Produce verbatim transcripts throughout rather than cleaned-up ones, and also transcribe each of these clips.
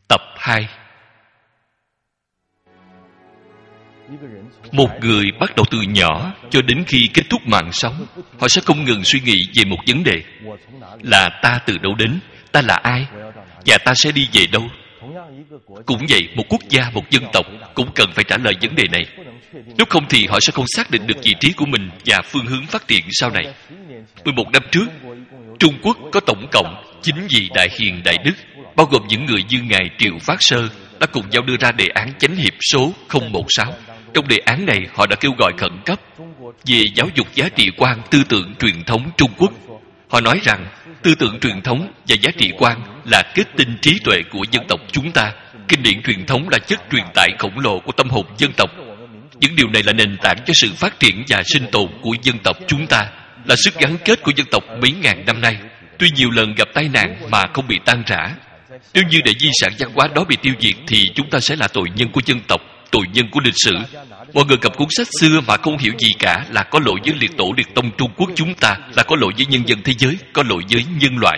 Tập hai. Một người bắt đầu từ nhỏ cho đến khi kết thúc mạng sống, họ sẽ không ngừng suy nghĩ về một vấn đề là ta từ đâu đến, ta là ai, và ta sẽ đi về đâu. Cũng vậy, một quốc gia, một dân tộc cũng cần phải trả lời vấn đề này. Nếu không thì họ sẽ không xác định được vị trí của mình và phương hướng phát triển sau này. mười một năm trước, Trung Quốc có tổng cộng chín vị đại hiền đại đức, bao gồm những người như Ngài Triệu Phát Sơ, đã cùng nhau đưa ra đề án chánh hiệp số không một sáu. Trong đề án này, họ đã kêu gọi khẩn cấp về giáo dục giá trị quan, tư tưởng truyền thống Trung Quốc. Họ nói rằng tư tưởng truyền thống và giá trị quan là kết tinh trí tuệ của dân tộc chúng ta. Kinh điển truyền thống là chất truyền tải khổng lồ của tâm hồn dân tộc. Những điều này là nền tảng cho sự phát triển và sinh tồn của dân tộc chúng ta, là sức gắn kết của dân tộc mấy ngàn năm nay. Tuy nhiều lần gặp tai nạn mà không bị tan rã. Nếu như để di sản văn hóa đó bị tiêu diệt thì chúng ta sẽ là tội nhân của dân tộc, tội nhân của lịch sử. Mọi người cầm cuốn sách xưa mà không hiểu gì cả là có lỗi với liệt tổ liệt tông Trung Quốc chúng ta, là có lỗi với nhân dân thế giới, có lỗi với nhân loại.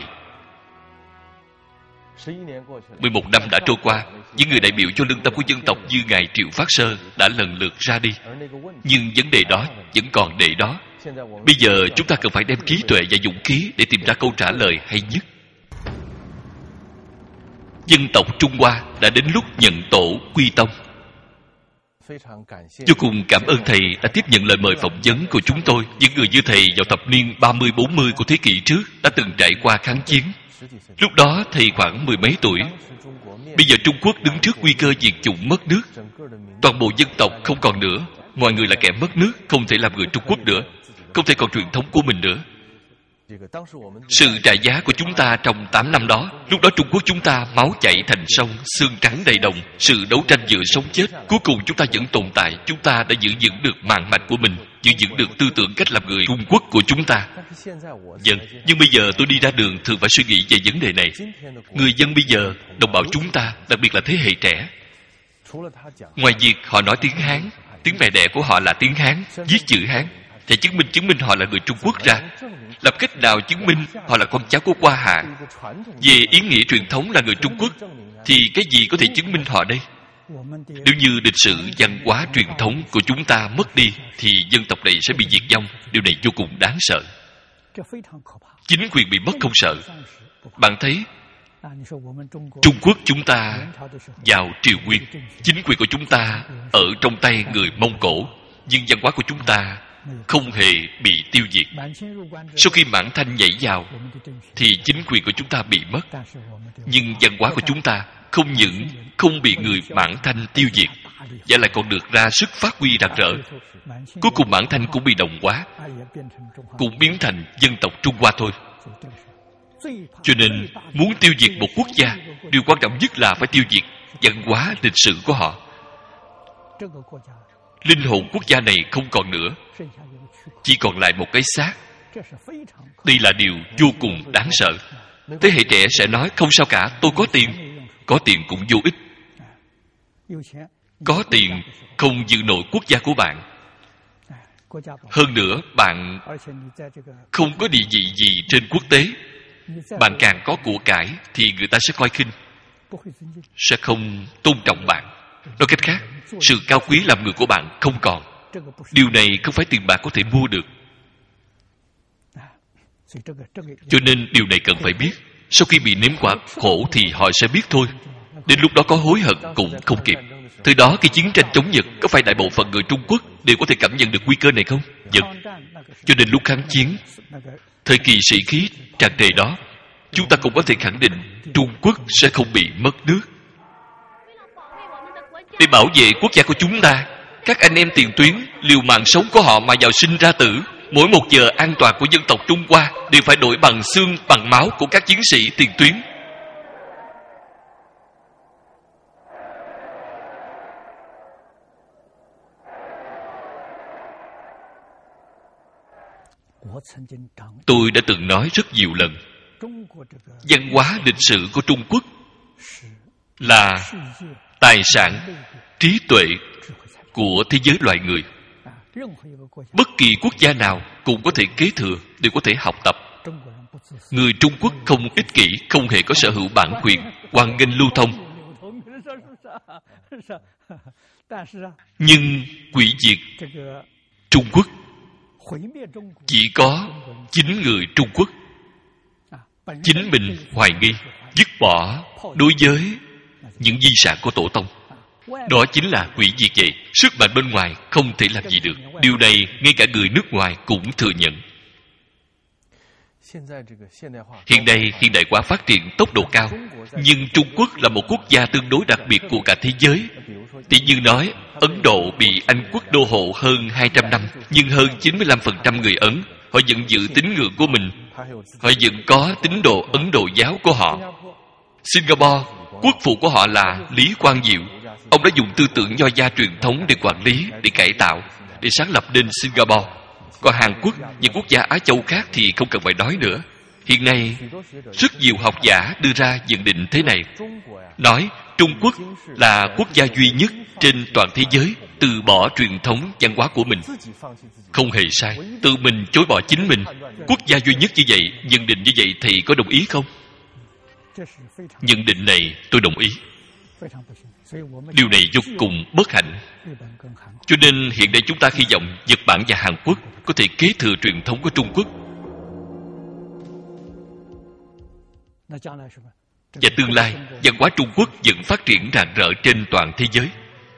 mười một năm đã trôi qua, những người đại biểu cho lương tâm của dân tộc như Ngài Triệu Phát Sơ đã lần lượt ra đi. Nhưng vấn đề đó vẫn còn để đó. Bây giờ chúng ta cần phải đem trí tuệ và dũng khí để tìm ra câu trả lời hay nhất. Dân tộc Trung Hoa đã đến lúc nhận tổ quy tông. Vô cùng cảm ơn Thầy đã tiếp nhận lời mời phỏng vấn của chúng tôi. Những người như Thầy vào thập niên ba mươi bốn mươi của thế kỷ trước đã từng trải qua kháng chiến. Lúc đó Thầy khoảng mười mấy tuổi. Bây giờ Trung Quốc đứng trước nguy cơ diệt chủng mất nước. Toàn bộ dân tộc không còn nữa. Mọi người là kẻ mất nước, không thể làm người Trung Quốc nữa, không thể còn truyền thống của mình nữa. Sự trả giá của chúng ta trong tám năm đó, lúc đó Trung Quốc chúng ta máu chảy thành sông, xương trắng đầy đồng. Sự đấu tranh giữa sống chết, cuối cùng chúng ta vẫn tồn tại. Chúng ta đã giữ vững được mạng mạch của mình, giữ vững được tư tưởng cách làm người Trung Quốc của chúng ta. Vâng, nhưng bây giờ tôi đi ra đường thường phải suy nghĩ về vấn đề này. Người dân bây giờ, đồng bào chúng ta, đặc biệt là thế hệ trẻ, ngoài việc họ nói tiếng Hán, tiếng mẹ đẻ của họ là tiếng Hán, viết chữ Hán, thì chứng minh chứng minh họ là người Trung Quốc ra. Làm cách nào chứng minh họ là con cháu của Hoa Hạ? Về ý nghĩa truyền thống là người Trung Quốc, thì cái gì có thể chứng minh họ đây? Nếu như lịch sử văn hóa truyền thống của chúng ta mất đi, thì dân tộc này sẽ bị diệt vong. Điều này vô cùng đáng sợ. Chính quyền bị mất không sợ. Bạn thấy Trung Quốc chúng ta vào triều Nguyên, chính quyền của chúng ta ở trong tay người Mông Cổ, nhưng văn hóa của chúng ta không hề bị tiêu diệt. Sau khi Mãn Thanh nhảy vào thì chính quyền của chúng ta bị mất, nhưng văn hóa của chúng ta không những không bị người Mãn Thanh tiêu diệt, và lại còn được ra sức phát huy rạng rỡ. Cuối cùng Mãn Thanh cũng bị đồng hóa, cũng biến thành dân tộc Trung Hoa thôi. Cho nên muốn tiêu diệt một quốc gia, điều quan trọng nhất là phải tiêu diệt văn hóa lịch sử của họ. Linh hồn quốc gia này không còn nữa, chỉ còn lại một cái xác. Đây là điều vô cùng đáng sợ. Thế hệ trẻ sẽ nói không sao cả, tôi có tiền. Có tiền cũng vô ích. Có tiền không giữ nổi quốc gia của bạn. Hơn nữa, bạn không có địa vị gì trên quốc tế. Bạn càng có của cải thì người ta sẽ coi khinh, sẽ không tôn trọng bạn. Nói cách khác, sự cao quý làm người của bạn không còn. Điều này không phải tiền bạc có thể mua được. Cho nên điều này cần phải biết. Sau khi bị nếm quả khổ thì họ sẽ biết thôi. Đến lúc đó có hối hận cũng không kịp. Từ đó khi chiến tranh chống Nhật, có phải đại bộ phận người Trung Quốc đều có thể cảm nhận được nguy cơ này không? Vâng. Cho nên lúc kháng chiến, thời kỳ sĩ khí tràn trề đó, chúng ta cũng có thể khẳng định Trung Quốc sẽ không bị mất nước. Để bảo vệ quốc gia của chúng ta, các anh em tiền tuyến liều mạng sống của họ mà vào sinh ra tử. Mỗi một giờ an toàn của dân tộc Trung Hoa đều phải đổi bằng xương, bằng máu của các chiến sĩ tiền tuyến. Tôi đã từng nói rất nhiều lần, văn hóa lịch sử của Trung Quốc là tài sản, trí tuệ của thế giới loài người. Bất kỳ quốc gia nào cũng có thể kế thừa, đều có thể học tập. Người Trung Quốc không ích kỷ, không hề có sở hữu bản quyền, hoan nghênh lưu thông. Nhưng hủy diệt Trung Quốc chỉ có chính người Trung Quốc chính mình hoài nghi, dứt bỏ đối với những di sản của tổ tông. Đó chính là hủy diệt vậy. Sức mạnh bên ngoài không thể làm gì được. Điều này ngay cả người nước ngoài cũng thừa nhận. Hiện nay hiện đại hóa phát triển tốc độ cao, nhưng Trung Quốc là một quốc gia tương đối đặc biệt của cả thế giới. Tỷ như nói, Ấn Độ bị Anh quốc đô hộ hơn hai trăm năm, nhưng hơn chín mươi lăm phần trăm người Ấn, họ vẫn giữ tín ngưỡng của mình. Họ vẫn có tín đồ Ấn Độ giáo của họ. Singapore, quốc phụ của họ là Lý Quang Diệu. Ông đã dùng tư tưởng nho gia truyền thống để quản lý, để cải tạo, để sáng lập nên Singapore. Còn Hàn Quốc, những quốc gia Á Châu khác thì không cần phải nói nữa. Hiện nay, rất nhiều học giả đưa ra nhận định thế này, nói Trung Quốc là quốc gia duy nhất trên toàn thế giới từ bỏ truyền thống văn hóa của mình. Không hề sai, tự mình chối bỏ chính mình. Quốc gia duy nhất như vậy, nhận định như vậy thì có đồng ý không? Nhận định này tôi đồng ý. Điều này vô cùng bất hạnh. Cho nên hiện nay chúng ta hy vọng Nhật Bản và Hàn Quốc có thể kế thừa truyền thống của Trung Quốc. Và tương lai, văn hóa Trung Quốc vẫn phát triển rạng rỡ trên toàn thế giới.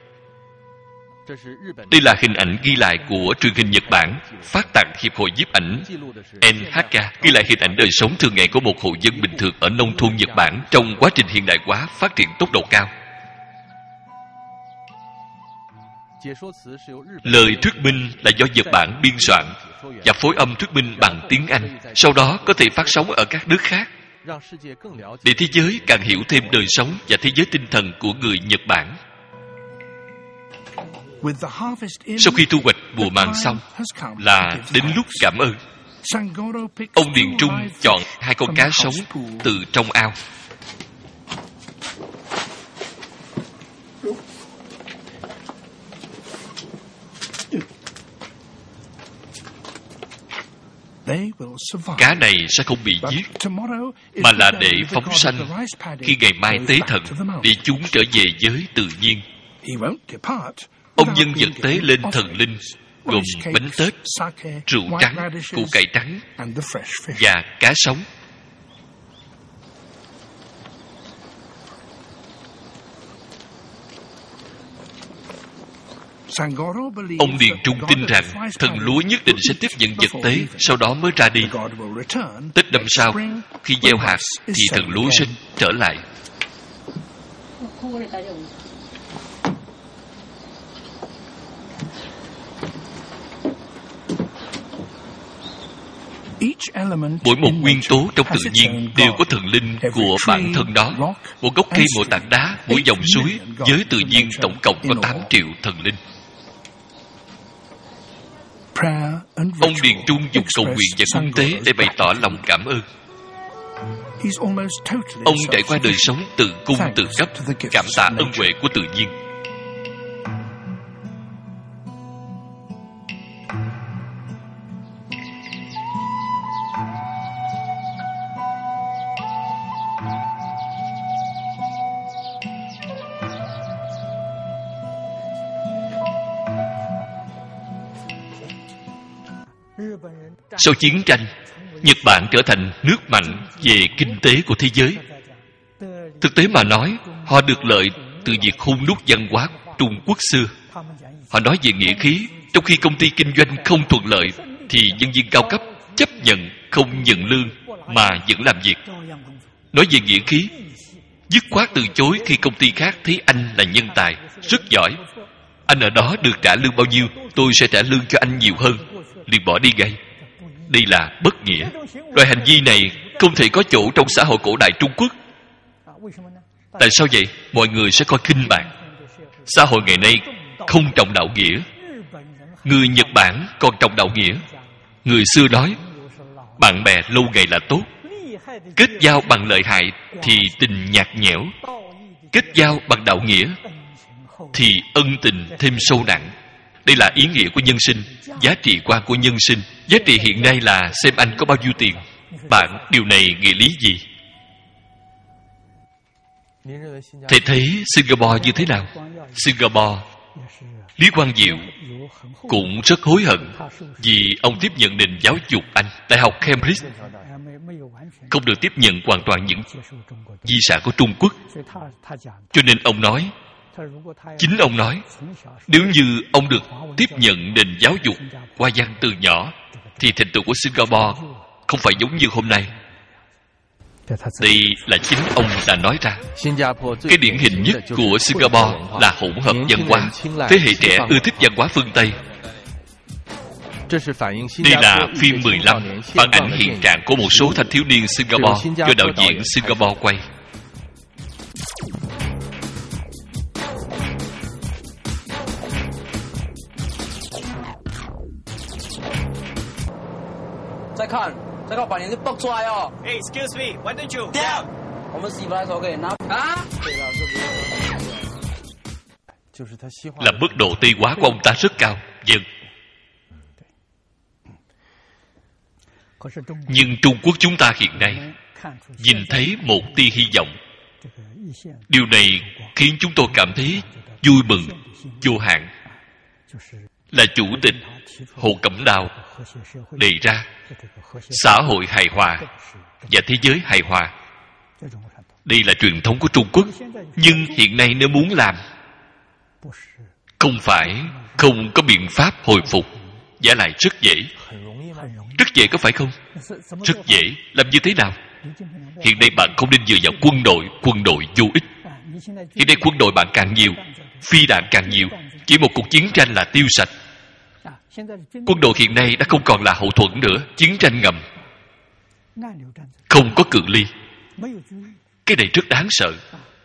Đây là hình ảnh ghi lại của truyền hình Nhật Bản, phát tặng Hiệp hội nhiếp ảnh en hát ca, ghi lại hình ảnh đời sống thường ngày của một hộ dân bình thường ở nông thôn Nhật Bản trong quá trình hiện đại hóa phát triển tốc độ cao. Lời thuyết minh là do Nhật Bản biên soạn và phối âm thuyết minh bằng tiếng Anh, sau đó có thể phát sóng ở các nước khác, để thế giới càng hiểu thêm đời sống và thế giới tinh thần của người Nhật Bản. Sau khi thu hoạch mùa màng xong là đến lúc cảm ơn. Ông Điền Trung chọn hai con cá sống từ trong ao. Cá này sẽ không bị giết, mà là để phóng sanh khi ngày mai tế thần, để chúng trở về với tự nhiên. Ông dân vật tế lên thần linh, gồm bánh tết, rượu trắng, củ cải trắng và cá sống. Ông Điền Trung tin rằng thần lúa nhất định sẽ tiếp nhận vật tế, sau đó mới ra đi. Tết năm sau, khi gieo hạt thì thần lúa sẽ trở lại. Mỗi một nguyên tố trong tự nhiên đều có thần linh của bản thân đó. Một gốc cây, một tảng đá, mỗi dòng suối, với tự nhiên tổng cộng có tám triệu thần linh. Ông Điền Trung dùng cầu nguyện và cúng tế để bày tỏ lòng cảm ơn. Ông trải qua đời sống tự cung tự cấp, cảm tạ ân huệ của tự nhiên. Sau chiến tranh, Nhật Bản trở thành nước mạnh về kinh tế của thế giới. Thực tế mà nói, họ được lợi từ việc hun đúc văn hóa Trung Quốc xưa. Họ nói về nghĩa khí, trong khi công ty kinh doanh không thuận lợi thì nhân viên cao cấp chấp nhận không nhận lương mà vẫn làm việc. Nói về nghĩa khí, dứt khoát từ chối khi công ty khác thấy anh là nhân tài, rất giỏi. Anh ở đó được trả lương bao nhiêu, tôi sẽ trả lương cho anh nhiều hơn, liền bỏ đi ngay. Đây là bất nghĩa. Loại hành vi này không thể có chỗ trong xã hội cổ đại Trung Quốc. Tại sao vậy? Mọi người sẽ coi khinh bạn. Xã hội ngày nay không trọng đạo nghĩa. Người Nhật Bản còn trọng đạo nghĩa. Người xưa nói, bạn bè lâu ngày là tốt, kết giao bằng lợi hại thì tình nhạt nhẽo, kết giao bằng đạo nghĩa thì ân tình thêm sâu nặng. Đây là ý nghĩa của nhân sinh, giá trị quan của nhân sinh. Giá trị hiện nay là xem anh có bao nhiêu tiền. Bạn điều này nghĩa lý gì? Thầy thấy Singapore như thế nào? Singapore, Lý Quang Diệu cũng rất hối hận vì ông tiếp nhận nền giáo dục Anh. Đại học Cambridge không được tiếp nhận hoàn toàn những di sản của Trung Quốc. Cho nên ông nói, chính ông nói, nếu như ông được tiếp nhận nền giáo dục Hoa văn từ nhỏ, thì thành tựu của Singapore không phải giống như hôm nay. Đây là chính ông đã nói ra. Cái điển hình nhất của Singapore là hỗn hợp văn hóa. Thế hệ trẻ ưa thích văn hóa phương Tây. Đây là phim mười lăm, phản ảnh hiện trạng của một số thanh thiếu niên Singapore do đạo diễn Singapore quay. Hey, excuse me, why don't you down? Là mức độ Tây hóa của ông ta rất cao. Dân. Nhưng Trung Quốc chúng ta hiện nay nhìn thấy một tia hy vọng. Điều này khiến chúng tôi cảm thấy vui mừng vô hạn. Là Chủ tịch Hồ Cẩm Đào đề ra xã hội hài hòa và thế giới hài hòa. Đây là truyền thống của Trung Quốc. Nhưng hiện nay nếu muốn làm, không phải không có biện pháp hồi phục, giả lại rất dễ. Rất dễ có phải không? Rất dễ. Làm như thế nào? Hiện nay bạn không nên dựa vào quân đội. Quân đội vô ích. Hiện nay quân đội bạn càng nhiều, phi đạn càng nhiều, chỉ một cuộc chiến tranh là tiêu sạch. Quân đội hiện nay đã không còn là hậu thuẫn nữa. Chiến tranh ngầm, không có cự ly. Cái này rất đáng sợ.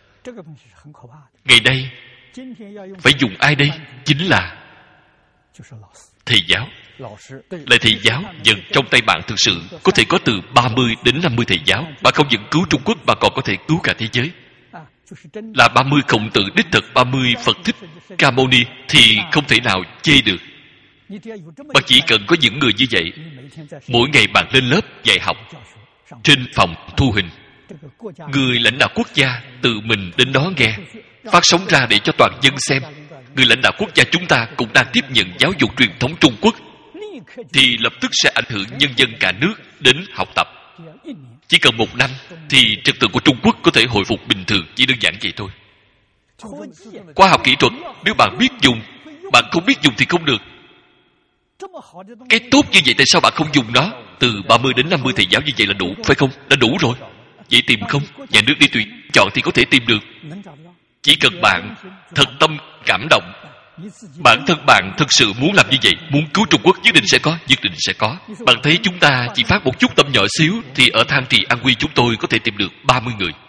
Ngày nay phải dùng ai đây? Chính là thầy giáo. Là thầy giáo. Dần trong tay bạn thực sự có thể có từ ba mươi đến năm mươi thầy giáo. Bạn không những cứu Trung Quốc, bạn còn có thể cứu cả thế giới. Là ba mươi Khổng Tử đích thực, ba mươi Phật Thích Ca Mâu Ni thì không thể nào chê được. Bạn chỉ cần có những người như vậy, mỗi ngày bạn lên lớp dạy học, trên phòng thu hình, người lãnh đạo quốc gia tự mình đến đó nghe, phát sóng ra để cho toàn dân xem. Người lãnh đạo quốc gia chúng ta cũng đang tiếp nhận giáo dục truyền thống Trung Quốc, thì lập tức sẽ ảnh hưởng nhân dân cả nước đến học tập. Chỉ cần một năm thì trật tự của Trung Quốc có thể hồi phục bình thường. Chỉ đơn giản vậy thôi. Khoa học kỹ thuật, nếu bạn biết dùng, bạn không biết dùng thì không được. Cái tốt như vậy tại sao bạn không dùng nó? Từ ba mươi đến năm mươi thầy giáo như vậy là đủ, phải không? Đã đủ rồi. Vậy tìm không? Nhà nước đi tùy chọn thì có thể tìm được. Chỉ cần bạn thật tâm cảm động, bản thân bạn thực sự muốn làm như vậy, muốn cứu Trung Quốc, nhất định sẽ có, nhất định sẽ có. Bạn thấy chúng ta chỉ phát một chút tâm nhỏ xíu, thì ở Than Trì An Quy chúng tôi có thể tìm được ba mươi người.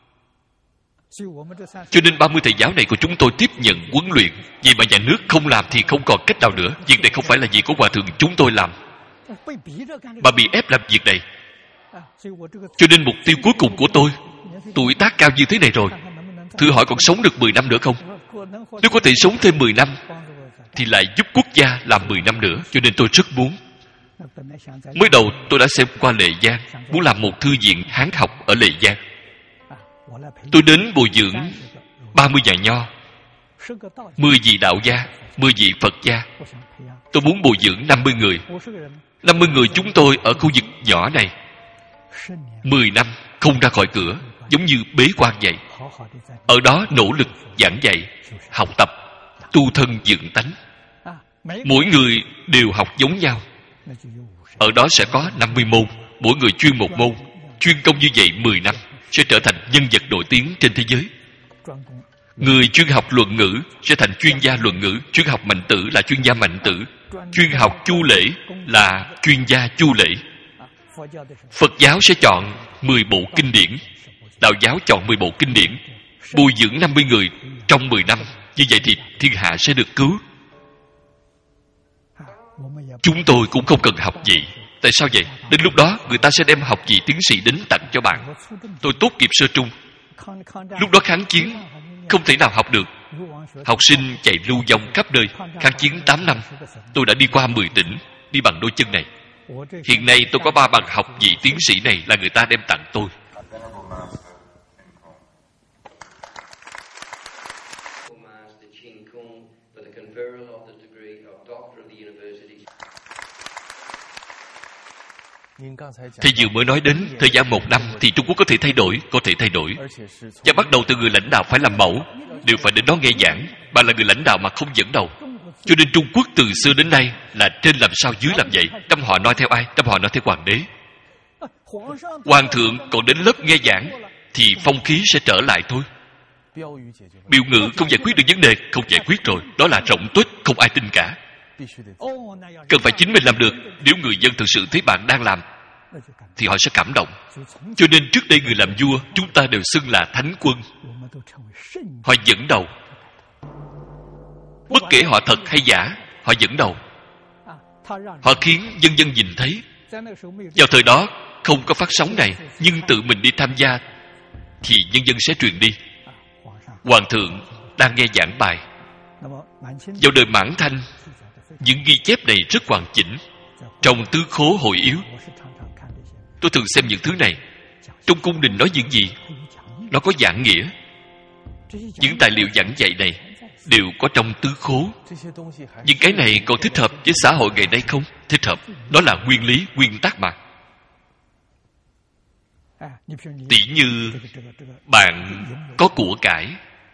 Cho nên ba mươi thầy giáo này của chúng tôi tiếp nhận huấn luyện. Vì mà nhà nước không làm thì không còn cách nào nữa. Việc này không phải là việc của hòa thượng chúng tôi làm, mà bị ép làm việc này. Cho nên mục tiêu cuối cùng của tôi, tuổi tác cao như thế này rồi, thử hỏi còn sống được mười năm nữa không? Nếu có thể sống thêm mười năm thì lại giúp quốc gia làm mười năm nữa. Cho nên tôi rất muốn. Mới đầu tôi đã xem qua Lệ Giang, muốn làm một thư viện Hán học ở Lệ Giang. Tôi đến bồi dưỡng ba mươi nhà nho, mười vị đạo gia, mười vị Phật gia. Tôi muốn bồi dưỡng năm mươi người. năm mươi người chúng tôi ở khu vực nhỏ này, mười năm không ra khỏi cửa, giống như bế quan vậy. Ở đó nỗ lực giảng dạy, học tập, tu thân dựng tánh. Mỗi người đều học giống nhau. Ở đó sẽ có năm mươi môn, mỗi người chuyên một môn. Chuyên công như vậy mười năm sẽ trở thành nhân vật nổi tiếng trên thế giới. Người chuyên học luận ngữ sẽ thành chuyên gia luận ngữ, chuyên học mạnh tử là chuyên gia mạnh tử, chuyên học chu lễ là chuyên gia chu lễ. Phật giáo sẽ chọn mười bộ kinh điển, đạo giáo chọn mười bộ kinh điển. Bồi dưỡng năm mươi người trong mười năm, như vậy thì thiên hạ sẽ được cứu. Chúng tôi cũng không cần học gì. Tại sao vậy? Đến lúc đó người ta sẽ đem học vị tiến sĩ đến tặng cho bạn. Tôi tốt nghiệp sơ trung, lúc đó kháng chiến không thể nào học được. Học sinh chạy lưu vong khắp nơi. Kháng chiến tám năm, tôi đã đi qua mười tỉnh, đi bằng đôi chân này. Hiện nay tôi có ba bằng học vị tiến sĩ này là người ta đem tặng tôi. Thầy vừa mới nói đến thời gian một năm thì Trung Quốc có thể thay đổi, có thể thay đổi. Và bắt đầu từ người lãnh đạo phải làm mẫu, đều phải đến đó nghe giảng. Bạn là người lãnh đạo mà không dẫn đầu. Cho nên Trung Quốc từ xưa đến nay là trên làm sao dưới làm vậy. Trong họ nói theo ai? Trong họ nói theo hoàng đế. Hoàng thượng còn đến lớp nghe giảng thì phong khí sẽ trở lại thôi. Biểu ngữ không giải quyết được vấn đề, không giải quyết rồi. Đó là rộng tuếch, không ai tin cả. Cần phải chính mình làm được. Nếu người dân thực sự thấy bạn đang làm thì họ sẽ cảm động. Cho nên trước đây người làm vua chúng ta đều xưng là thánh quân. Họ dẫn đầu. Bất kể họ thật hay giả, họ dẫn đầu. Họ khiến dân dân nhìn thấy. Vào thời đó không có phát sóng này, nhưng tự mình đi tham gia thì nhân dân sẽ truyền đi. Hoàng thượng đang nghe giảng bài. Vào đời Mãn Thanh, những ghi chép này rất hoàn chỉnh. Trong tứ khố hội yếu, tôi thường xem những thứ này. Trong cung đình nói những gì, nó có giảng nghĩa. Những tài liệu giảng dạy này đều có trong tứ khố. Những cái này còn thích hợp với xã hội ngày nay không? Thích hợp. Đó là nguyên lý, nguyên tắc mà. Tỷ như bạn có của cải,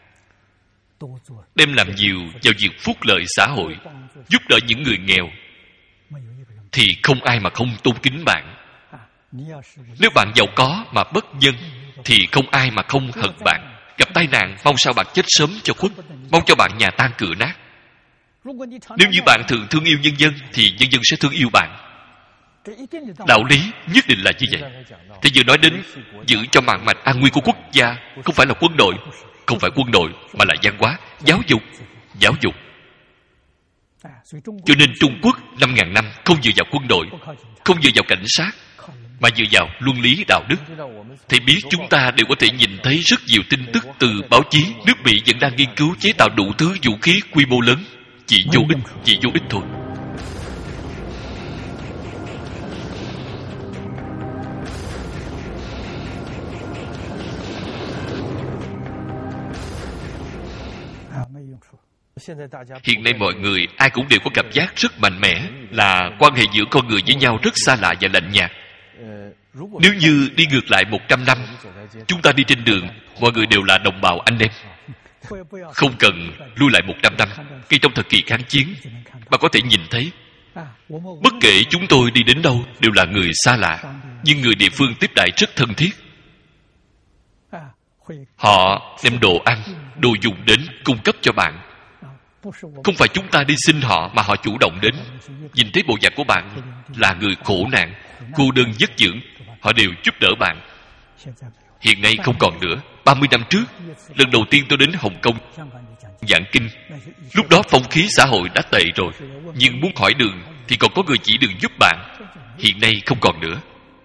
đem làm nhiều vào việc phúc lợi xã hội, giúp đỡ những người nghèo, thì không ai mà không tôn kính bạn. Nếu bạn giàu có mà bất nhân, thì không ai mà không hận bạn. Gặp tai nạn, mong sao bạn chết sớm cho khuất, mong cho bạn nhà tan cửa nát. Nếu như bạn thường thương yêu nhân dân, thì nhân dân sẽ thương yêu bạn. Đạo lý nhất định là như vậy. Thì vừa nói đến giữ cho mạng mạch an nguy của quốc gia, không phải là quân đội, không phải quân đội, mà là văn hóa, giáo dục, giáo dục. Cho nên Trung Quốc năm ngàn năm không dựa vào quân đội, không dựa vào cảnh sát, mà dựa vào luân lý đạo đức. Thì biết chúng ta đều có thể nhìn thấy rất nhiều tin tức từ báo chí. Nước Mỹ vẫn đang nghiên cứu chế tạo đủ thứ vũ khí quy mô lớn. Chỉ vô ích, chỉ vô ích thôi. Hiện nay mọi người ai cũng đều có cảm giác rất mạnh mẽ là quan hệ giữa con người với nhau rất xa lạ và lạnh nhạt. Nếu như đi ngược lại một trăm năm, chúng ta đi trên đường, mọi người đều là đồng bào anh em. Không cần lui lại một trăm năm. Khi trong thời kỳ kháng chiến, bạn có thể nhìn thấy, bất kể chúng tôi đi đến đâu đều là người xa lạ, nhưng người địa phương tiếp đãi rất thân thiết. Họ đem đồ ăn, đồ dùng đến cung cấp cho bạn. Không phải chúng ta đi xin họ, mà họ chủ động đến. Nhìn thấy bộ dạng của bạn là người khổ nạn, cô đơn vất vưởng, họ đều giúp đỡ bạn. Hiện nay không còn nữa. ba mươi năm trước, lần đầu tiên tôi đến Hồng Kông giảng kinh. Lúc đó phong khí xã hội đã tệ rồi, nhưng muốn hỏi đường thì còn có người chỉ đường giúp bạn. Hiện nay không còn nữa.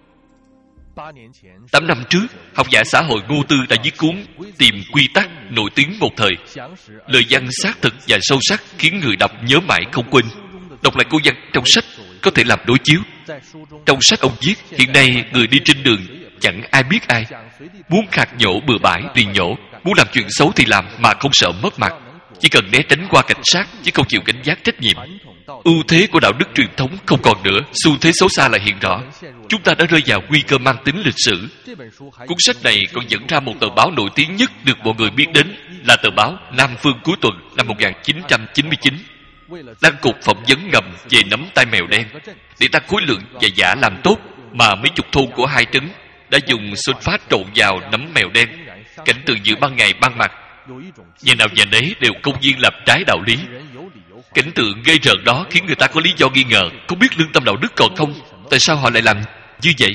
Tám năm trước, học giả xã hội Ngô Tư đã viết cuốn Tìm Quy Tắc nổi tiếng một thời. Lời văn xác thực và sâu sắc khiến người đọc nhớ mãi không quên. Đọc lại câu văn trong sách có thể làm đối chiếu. Trong sách ông viết, hiện nay người đi trên đường chẳng ai biết ai. Muốn khạc nhổ bừa bãi tùy nhổ, muốn làm chuyện xấu thì làm mà không sợ mất mặt. Chỉ cần né tránh qua cảnh sát chứ không chịu gánh vác trách nhiệm. Ưu thế của đạo đức truyền thống không còn nữa, xu thế xấu xa lại hiện rõ. Chúng ta đã rơi vào nguy cơ mang tính lịch sử. Cuốn sách này còn dẫn ra một tờ báo nổi tiếng nhất được mọi người biết đến, là tờ báo Nam Phương cuối tuần năm một nghìn chín trăm chín mươi chín. Đang cuộc phỏng vấn ngầm về nấm tai mèo đen. Để tăng khối lượng và giả làm tốt, mà mấy chục thôn của hai trấn đã dùng sulfat trộn vào nấm mèo đen. Cảnh tượng giữa ban ngày ban mặt, nhà nào nhà nấy đều công nhiên làm trái đạo lý. Cảnh tượng gây rợn đó khiến người ta có lý do nghi ngờ, không biết lương tâm đạo đức còn không. Tại sao họ lại làm như vậy?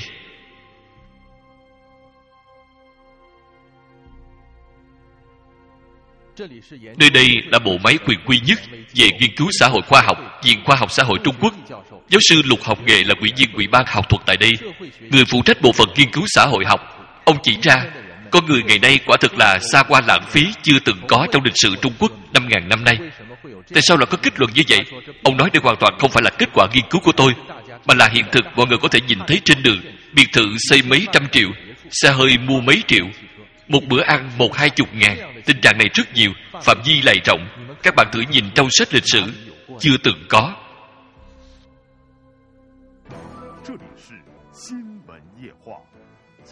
Nơi đây là bộ máy quyền quy nhất về nghiên cứu xã hội khoa học, Viện Khoa học Xã hội Trung Quốc. Giáo sư Lục Học Nghệ là ủy viên ủy ban học thuật tại đây, người phụ trách bộ phận nghiên cứu xã hội học. Ông chỉ ra, con người ngày nay quả thực là xa qua lãng phí chưa từng có trong lịch sử Trung Quốc năm ngàn năm nay. Tại sao lại có kết luận như vậy? Ông nói đây hoàn toàn không phải là kết quả nghiên cứu của tôi, mà là hiện thực mọi người có thể nhìn thấy trên đường. Biệt thự xây mấy trăm triệu, xe hơi mua mấy triệu, một bữa ăn một hai chục ngàn. Tình trạng này rất nhiều, phạm vi lại rộng. Các bạn thử nhìn trong sách lịch sử, chưa từng có.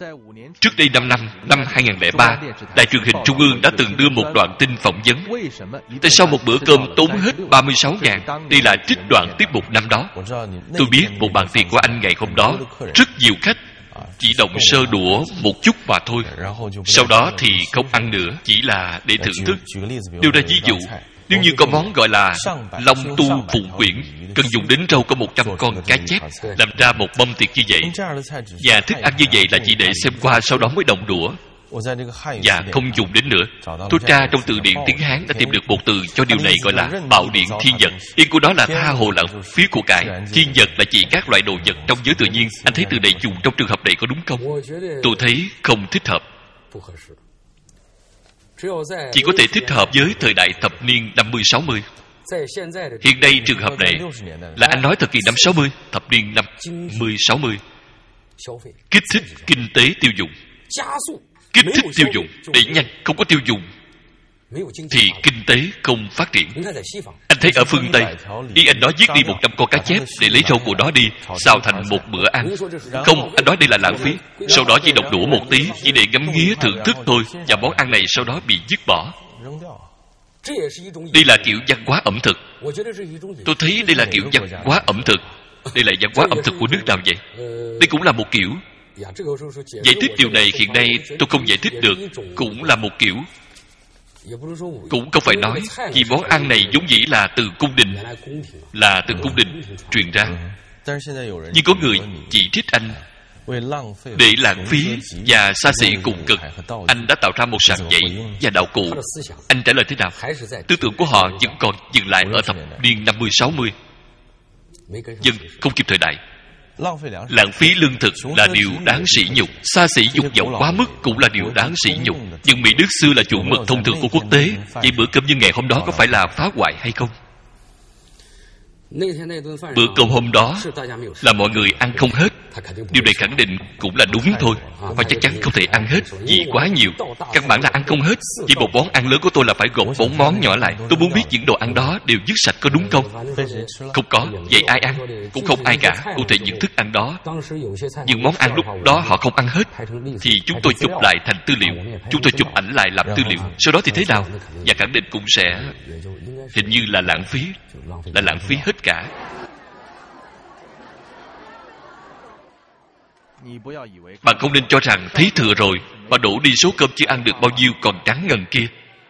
Trước đây năm năm, năm hai không không ba, Đài truyền hình Trung ương đã từng đưa một đoạn tin phỏng vấn. Tại sao một bữa cơm tốn hết ba mươi sáu ngàn? Đây là trích đoạn tiết mục năm đó. Tôi biết một bàn tiệc của anh ngày hôm đó, rất nhiều khách, chỉ động sơ đũa một chút mà thôi. Sau đó thì không ăn nữa, chỉ là để thưởng thức. Đưa ra ví dụ, nếu như có món gọi là long tu phụng quyển, cần dùng đến rau có một trăm con cá chép, làm ra một mâm tiệc như vậy. Và thức ăn như vậy là chỉ để xem qua, sau đó mới động đũa và không dùng đến nữa. Tôi tra trong từ điển tiếng Hán đã tìm được một từ cho điều này, gọi là bạo điện thiên vật. Ý của đó là tha hồ lãng phí của cải. Thiên vật là chỉ các loại đồ vật trong giới tự nhiên. Anh thấy từ này dùng trong trường hợp này có đúng không? Tôi thấy không thích hợp. Chỉ có thể thích hợp với thời đại thập niên năm mươi sáu mươi. Hiện nay trường hợp này là anh nói thời kỳ năm sáu mươi, thập niên năm mươi sáu mươi. Kích thích kinh tế tiêu dùng. Kích thích tiêu dùng, đẩy nhanh, không có tiêu dùng thì kinh tế không phát triển. Anh thấy ở phương Tây, ý anh nói giết đi một trăm con cá chép để lấy rau của đó đi, xào thành một bữa ăn. Không, anh nói đây là lãng phí. Sau đó chỉ động đũa một tí, chỉ để ngắm nghía thưởng thức thôi, và món ăn này sau đó bị dứt bỏ. Đây là kiểu văn hóa ẩm thực. Tôi thấy đây là kiểu văn hóa ẩm thực. Đây là văn hóa ẩm thực của nước nào vậy? Đây cũng là một kiểu. Giải thích điều này hiện nay tôi không giải thích được, cũng là một kiểu. Cũng không phải nói vì món ăn này vốn dĩ là từ cung đình, là từ cung đình truyền ra. Nhưng có người chỉ trích anh để lãng phí và xa xỉ cùng cực, anh đã tạo ra một sàng dậy và đạo cụ. Anh trả lời thế nào? Tư tưởng của họ vẫn còn dừng lại ở thập niên năm mươi sáu mươi, dân không kịp thời đại. Lãng phí lương thực là điều đáng sỉ nhục, xa xỉ dục vọng quá mức cũng là điều đáng sỉ nhục. Nhưng Mỹ Đức xưa là chuẩn mực thông thường của quốc tế. Vậy bữa cơm như ngày hôm đó có phải là phá hoại hay không? Bữa cơm hôm đó là mọi người ăn không hết. Điều này khẳng định cũng là đúng thôi. Và chắc chắn không thể ăn hết vì quá nhiều. Căn bản là ăn không hết. Vì một món ăn lớn của tôi là phải gộp bốn món nhỏ lại. Tôi muốn biết những đồ ăn đó đều dứt sạch có đúng không? Không có. Vậy ai ăn? Cũng không ai cả. Cụ thể những thức ăn đó, những món ăn lúc đó họ không ăn hết, thì chúng tôi chụp lại thành tư liệu. Chúng tôi chụp ảnh lại làm tư liệu. Sau đó thì thế nào? Và khẳng định cũng sẽ hình như là lãng phí. Là lãng phí hết cả. Bạn không nên cho rằng thấy thừa rồi mà đổ đi số cơm chưa ăn được bao nhiêu còn trắng ngần kia.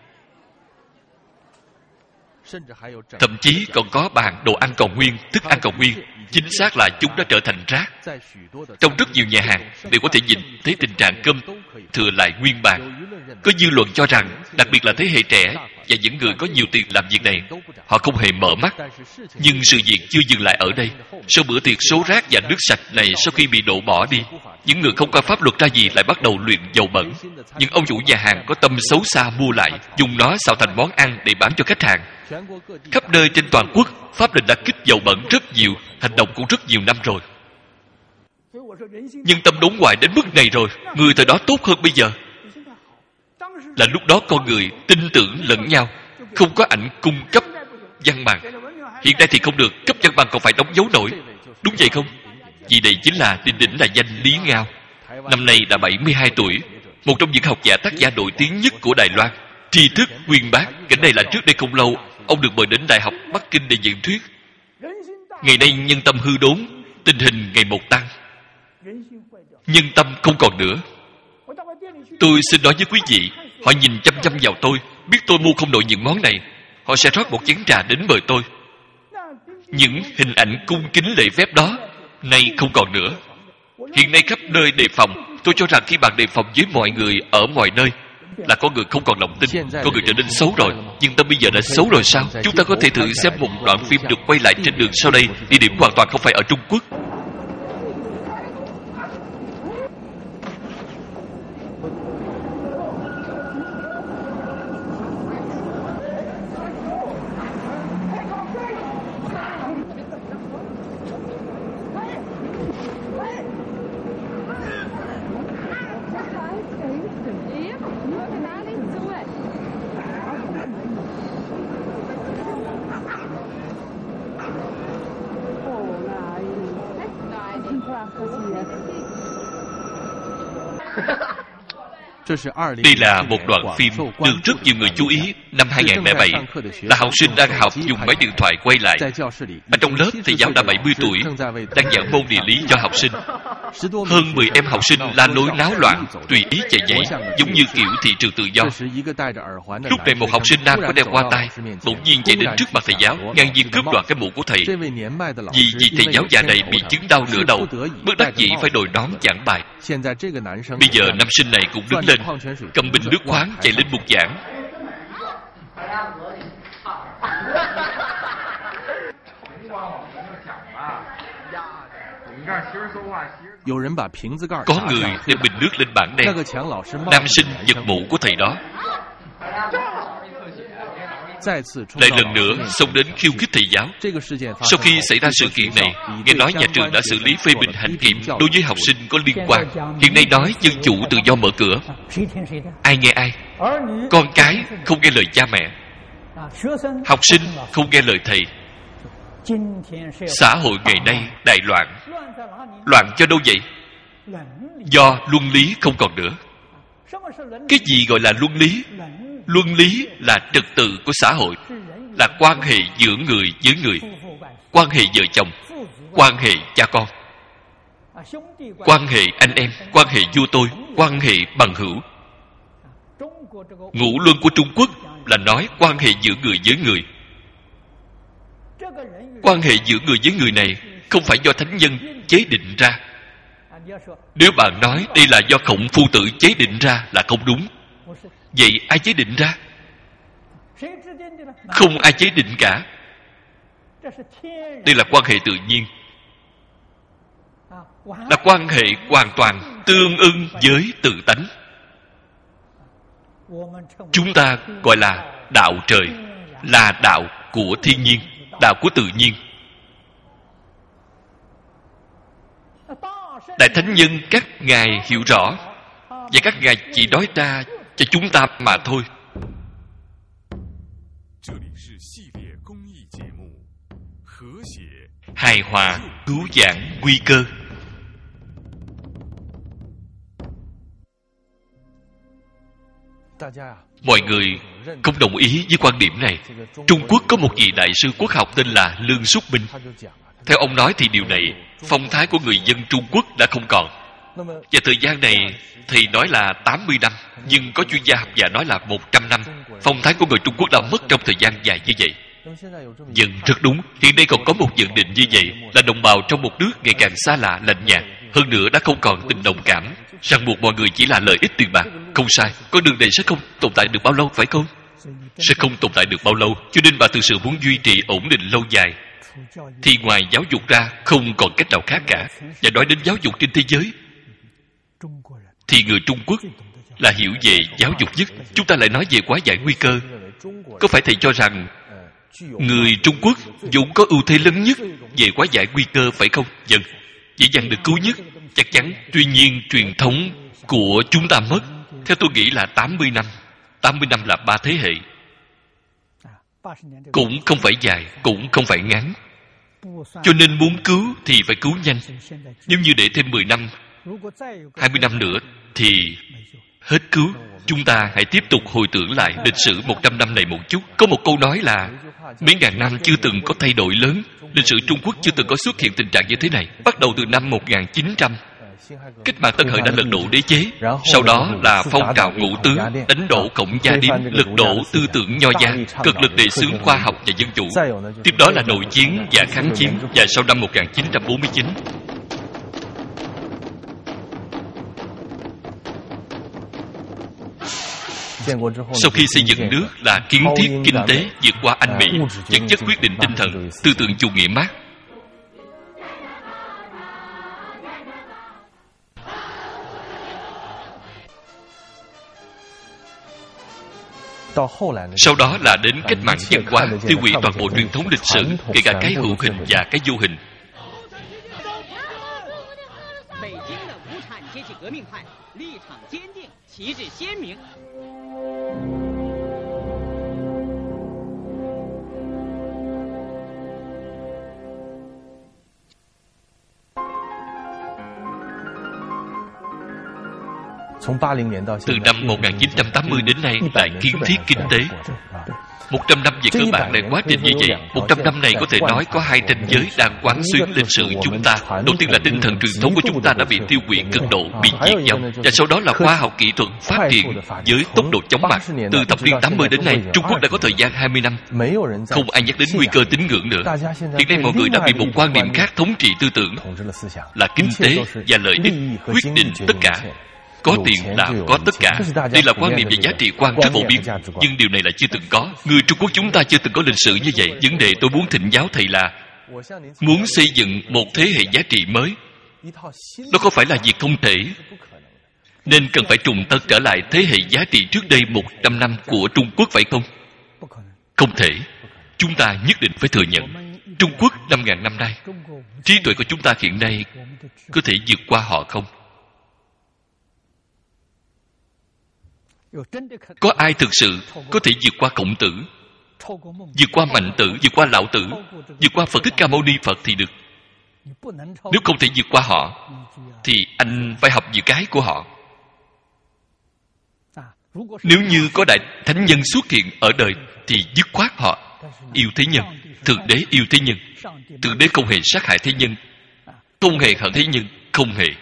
Thậm chí còn có bàn đồ ăn còn nguyên, thức ăn còn nguyên. Chính xác là chúng đã trở thành rác. Trong rất nhiều nhà hàng đều có thể nhìn thấy tình trạng cơm thừa lại nguyên bàn. Có dư luận cho rằng, đặc biệt là thế hệ trẻ và những người có nhiều tiền làm việc này, họ không hề mở mắt. Nhưng sự việc chưa dừng lại ở đây. Sau bữa tiệc số rác và nước sạch này, sau khi bị đổ bỏ đi, những người không coi pháp luật ra gì lại bắt đầu luyện dầu bẩn. Nhưng ông chủ nhà hàng có tâm xấu xa mua lại, dùng nó xào thành món ăn để bán cho khách hàng. Khắp nơi trên toàn quốc, pháp lệnh đã kích dầu bẩn rất nhiều, hành động cũng rất nhiều năm rồi. Nhưng tâm đốn hoài đến mức này rồi, người thời đó tốt hơn bây giờ. Là lúc đó con người tin tưởng lẫn nhau, không có ảnh cung cấp văn bằng. Hiện nay thì không được, cấp văn bằng còn phải đóng dấu nổi. Đúng vậy không? Vì đây chính là đỉnh đỉnh là danh Lý Ngao. Năm nay đã bảy mươi hai tuổi, một trong những học giả tác giả nổi tiếng nhất của Đài Loan, tri thức uyên bác. Cảnh này là trước đây không lâu, ông được mời đến Đại học Bắc Kinh để diễn thuyết. Ngày nay nhân tâm hư đốn, tình hình ngày một tăng. Nhân tâm không còn nữa. Tôi xin nói với quý vị, họ nhìn chăm chăm vào tôi, biết tôi mua không nổi những món này, họ sẽ rót một chén trà đến mời tôi. Những hình ảnh cung kính lễ phép đó nay không còn nữa. Hiện nay khắp nơi đề phòng. Tôi cho rằng khi bạn đề phòng với mọi người ở mọi nơi là con người không còn lòng tin, con người trở nên xấu rồi. Nhưng tâm bây giờ đã xấu rồi sao? Chúng ta có thể thử xem một đoạn phim được quay lại trên đường sau đây. Địa điểm hoàn toàn không phải ở Trung Quốc. Đây là một đoạn phim được rất nhiều người chú ý năm hai không không bảy, là học sinh đang học dùng máy điện thoại quay lại. Ở trong lớp, thầy giáo đã bảy mươi tuổi, đang giảng môn địa lý cho học sinh. Hơn mười em học sinh la lối náo loạn, tùy ý chạy nhảy, giống như kiểu thị trường tự do. Lúc này một học sinh nam có đeo hoa tai, bỗng nhiên chạy đến trước mặt thầy giáo, ngang nhiên cướp đoạt cái mũ của thầy. Vì vì thầy giáo già này bị chứng đau nửa đầu, bất đắc dĩ phải đội nón giảng bài. Bây giờ nam sinh này cũng đứng lên, cầm bình nước khoáng chạy lên bục giảng. Có người đem bình nước lên bảng đen. Nam sinh giật mũ của thầy đó, lại lần nữa xông đến khiêu khích thầy giáo. Sau khi xảy ra sự kiện này, nghe nói nhà trường đã xử lý phê bình hạnh kiểm đối với học sinh có liên quan. Hiện nay nói dân chủ tự do mở cửa, ai nghe ai. Con cái không nghe lời cha mẹ, học sinh không nghe lời thầy. Xã hội ngày nay đại loạn. Loạn cho đâu vậy? Do luân lý không còn nữa. Cái gì gọi là luân lý? Luân lý là trật tự của xã hội, là quan hệ giữa người với người, quan hệ vợ chồng, quan hệ cha con, quan hệ anh em, quan hệ vua tôi, quan hệ bằng hữu. Ngũ luân của Trung Quốc là nói quan hệ giữa người với người. Quan hệ giữa người với người này không phải do thánh nhân chế định ra. Nếu bạn nói đây là do Khổng Phu Tử chế định ra là không đúng. Vậy ai chế định ra? Không ai chế định cả. Đây là quan hệ tự nhiên, là quan hệ hoàn toàn tương ưng với tự tánh. Chúng ta gọi là đạo trời, là đạo của thiên nhiên, đạo của tự nhiên. Đại Thánh Nhân các ngài hiểu rõ, và các ngài chỉ nói ra cho chúng ta mà thôi. Hài hòa cứu vãn nguy cơ. Mọi người không đồng ý với quan điểm này. Trung Quốc có một vị đại sư quốc học tên là Lương Xúc Minh. Theo ông nói thì điều này, phong thái của người dân Trung Quốc đã không còn. Và thời gian này thì nói là tám mươi năm, nhưng có chuyên gia học giả nói là một trăm năm. Phong thái của người Trung Quốc đã mất trong thời gian dài như vậy. Dân rất đúng. Hiện nay còn có một nhận định như vậy, là đồng bào trong một nước ngày càng xa lạ, lạnh nhạt, hơn nữa đã không còn tình đồng cảm, ràng buộc mọi người chỉ là lợi ích tiền bạc. Không sai, con đường này sẽ không tồn tại được bao lâu, phải không? Sẽ không tồn tại được bao lâu. Cho nên bà thực sự muốn duy trì ổn định lâu dài, thì ngoài giáo dục ra không còn cách nào khác cả. Và nói đến giáo dục trên thế giới, thì người Trung Quốc là hiểu về giáo dục nhất. Chúng ta lại nói về hóa giải nguy cơ. Có phải thầy cho rằng người Trung Quốc vốn có ưu thế lớn nhất về hóa giải nguy cơ, phải không? Vâng, dễ dàng được cứu nhất, chắc chắn. Tuy nhiên truyền thống của chúng ta mất, theo tôi nghĩ là tám mươi năm. tám mươi năm là ba thế hệ. Cũng không phải dài, cũng không phải ngắn. Cho nên muốn cứu thì phải cứu nhanh. Nếu như để thêm mười năm, hai mươi năm nữa thì hết cứu. Chúng ta hãy tiếp tục hồi tưởng lại lịch sử một trăm năm này một chút. Có một câu nói là mấy ngàn năm chưa từng có thay đổi lớn. Lịch sử Trung Quốc chưa từng có xuất hiện tình trạng như thế này. Bắt đầu từ năm một nghìn chín trăm, cách mạng Tân Hợi đã lật đổ đế chế. Sau đó là phong trào ngũ tứ, đánh đổ Khổng Gia Điếm, lật đổ tư tưởng Nho gia, cực lực đề xướng khoa học và dân chủ. Tiếp đó là nội chiến và kháng chiến, và sau năm một nghìn chín trăm bốn mươi chín, sau khi xây dựng nước là kiến thiết kinh tế vượt qua Anh Mỹ, vật chất quyết định tinh thần, tư tưởng chủ nghĩa Mác. Sau đó là đến cách mạng văn hóa, tiêu hủy toàn bộ truyền thống lịch sử, kể cả cái hữu hình và cái vô hình. Từ năm một nghìn chín trăm tám mươi đến nay lại kiến thiết kinh tế. Một trăm năm về cơ bản là quá trình như vậy. Một trăm năm này có thể nói có hai ranh giới đang quán xuyến lịch sử chúng ta. Đầu tiên là tinh thần truyền thống của chúng ta đã bị tiêu hủy cực độ, bị diệt vong, và sau đó là khoa học kỹ thuật phát triển với tốc độ chóng mặt. Từ thập niên tám mươi đến nay, Trung Quốc đã có thời gian hai mươi năm, không ai nhắc đến nguy cơ tín ngưỡng nữa. Hiện nay mọi người đã bị một quan niệm khác thống trị tư tưởng, là kinh tế và lợi ích quyết định tất cả. Có tiền là có tất cả. Đây là quan niệm về giá trị quan rất phổ biến, nhưng điều này là chưa từng có. Người Trung Quốc chúng ta chưa từng có lịch sử như vậy. Vấn đề tôi muốn thỉnh giáo thầy là muốn xây dựng một thế hệ giá trị mới, đó có phải là việc không thể, nên cần phải trùng tân trở lại thế hệ giá trị trước đây một trăm năm của Trung Quốc, phải không? Không thể. Chúng ta nhất định phải thừa nhận Trung Quốc năm ngàn năm nay, trí tuệ của chúng ta hiện nay có thể vượt qua họ không? Có ai thực sự có thể vượt qua Khổng Tử, vượt qua Mạnh Tử, vượt qua Lão Tử, vượt qua Phật Thích Ca Mâu Ni Phật thì được. Nếu không thể vượt qua họ thì anh phải học những cái của họ. Nếu như có đại thánh nhân xuất hiện ở đời thì dứt khoát họ yêu thế nhân. Thượng đế yêu thế nhân. Thượng đế không hề sát hại thế nhân, không hề hận thế nhân, không hề.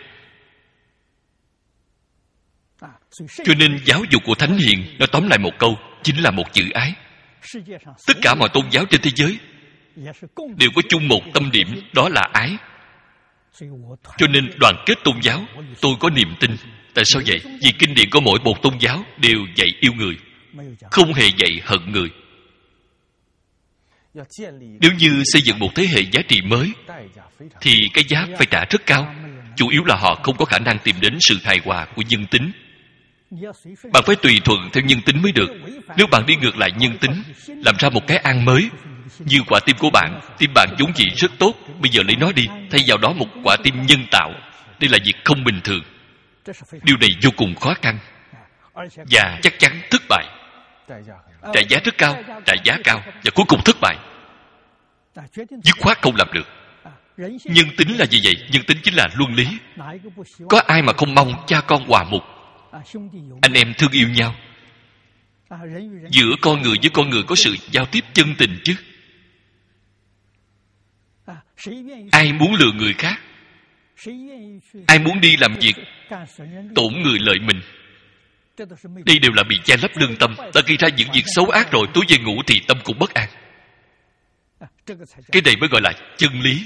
Cho nên giáo dục của Thánh Hiền nó tóm lại một câu, chính là một chữ ái. Tất cả mọi tôn giáo trên thế giới đều có chung một tâm điểm, đó là ái. Cho nên đoàn kết tôn giáo, tôi có niềm tin. Tại sao vậy? Vì kinh điển của mỗi một tôn giáo đều dạy yêu người, không hề dạy hận người. Nếu như xây dựng một thế hệ giá trị mới thì cái giá phải trả rất cao. Chủ yếu là họ không có khả năng tìm đến sự hài hòa của nhân tính. Bạn phải tùy thuận theo nhân tính mới được. Nếu bạn đi ngược lại nhân tính, làm ra một cái ăn mới, như quả tim của bạn, tim bạn vốn dĩ rất tốt, bây giờ lấy nó đi, thay vào đó một quả tim nhân tạo, đây là việc không bình thường. Điều này vô cùng khó khăn và chắc chắn thất bại. Trả giá rất cao, trả giá cao, và cuối cùng thất bại. Dứt khoát không làm được. Nhân tính là gì vậy? Nhân tính chính là luân lý. Có ai mà không mong cha con hòa mục, anh em thương yêu nhau, giữa con người với con người có sự giao tiếp chân tình chứ? Ai muốn lừa người khác? Ai muốn đi làm việc tổn người lợi mình? Đây đều là bị che lấp lương tâm, đã gây ra những việc xấu ác rồi, tối về ngủ thì tâm cũng bất an. Cái này mới gọi là chân lý.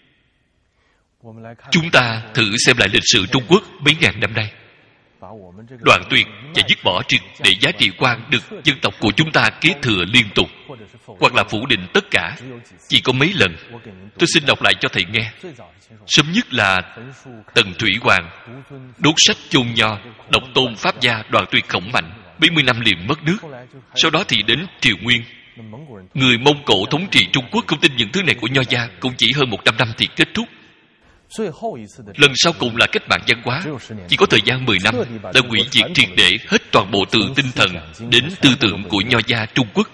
Chúng ta thử xem lại lịch sử Trung Quốc mấy ngàn năm nay. Đoạn tuyệt và dứt bỏ triệt để giá trị quan được dân tộc của chúng ta kế thừa liên tục, hoặc là phủ định tất cả, chỉ có mấy lần. Tôi xin đọc lại cho thầy nghe. Sớm nhất là Tần Thủy Hoàng đốt sách chôn nho, độc tôn pháp gia Đoạn Tuyệt khổng mạnh, bảy mươi năm liền mất nước. Sau đó thì đến Triều Nguyên. Người Mông Cổ thống trị Trung Quốc không tin những thứ này của nho gia, cũng chỉ hơn một trăm năm thì kết thúc. Lần sau cùng là cách mạng văn hóa, chỉ có thời gian mười năm đã hủy diệt triệt để hết toàn bộ từ tinh thần đến tư tưởng của nho gia Trung Quốc.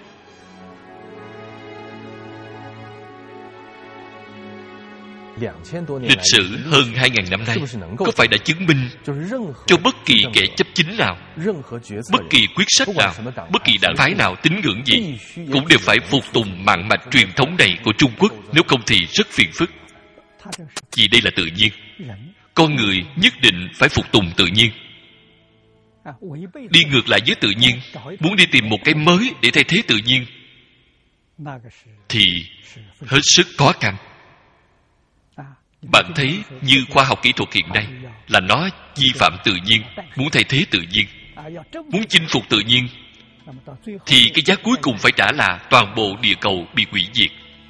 Lịch sử hơn hai ngàn năm nay có phải đã chứng minh cho bất kỳ kẻ chấp chính nào, bất kỳ quyết sách nào, bất kỳ đảng phái nào tín ngưỡng gì cũng đều phải phục tùng mạng mạch truyền thống này của Trung Quốc, nếu không thì rất phiền phức. Vì đây là tự nhiên, con người nhất định phải phục tùng tự nhiên. Đi ngược lại với tự nhiên, muốn đi tìm một cái mới để thay thế tự nhiên thì hết sức khó khăn. Bạn thấy như khoa học kỹ thuật hiện nay là nó vi phạm tự nhiên, muốn thay thế tự nhiên, muốn chinh phục tự nhiên, thì cái giá cuối cùng phải trả là toàn bộ địa cầu bị hủy diệt.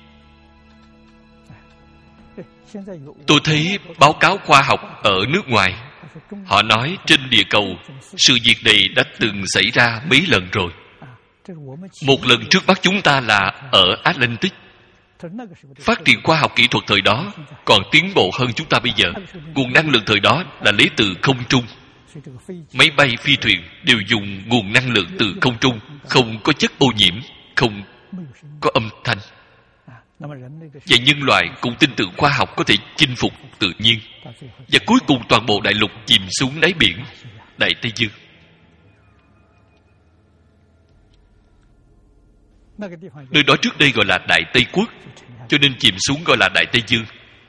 Tôi thấy báo cáo khoa học ở nước ngoài, họ nói trên địa cầu sự việc này đã từng xảy ra mấy lần rồi. Một lần trước mắt chúng ta là ở Atlantis. Phát triển khoa học kỹ thuật thời đó còn tiến bộ hơn chúng ta bây giờ. Nguồn năng lượng thời đó là lấy từ không trung. Máy bay, phi thuyền đều dùng nguồn năng lượng từ không trung, không có chất ô nhiễm, không có âm thanh. Và nhân loại cũng tin tưởng khoa học có thể chinh phục tự nhiên. Và cuối cùng toàn bộ đại lục chìm xuống đáy biển. Đại Tây Dương. Nơi đó trước đây gọi là Đại Tây Quốc, cho nên chìm xuống gọi là Đại Tây Dương.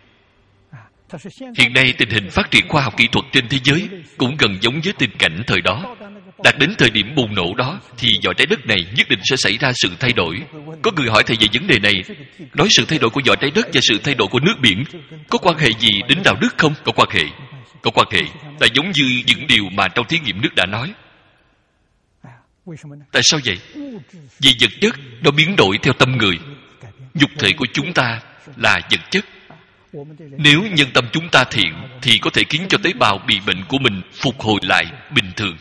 Hiện nay tình hình phát triển khoa học kỹ thuật trên thế giới cũng gần giống với tình cảnh thời đó. Đạt đến thời điểm bùng nổ đó thì vỏ trái đất này nhất định sẽ xảy ra sự thay đổi. Có người hỏi thầy về vấn đề này, nói sự thay đổi của vỏ trái đất và sự thay đổi của nước biển có quan hệ gì đến đạo đức không? Có quan hệ. Có quan hệ. Là giống như những điều mà trong thí nghiệm nước đã nói. Tại sao vậy? Vì vật chất nó biến đổi theo tâm người. Nhục thể của chúng ta là vật chất. Nếu nhân tâm chúng ta thiện thì có thể khiến cho tế bào bị bệnh của mình phục hồi lại bình thường.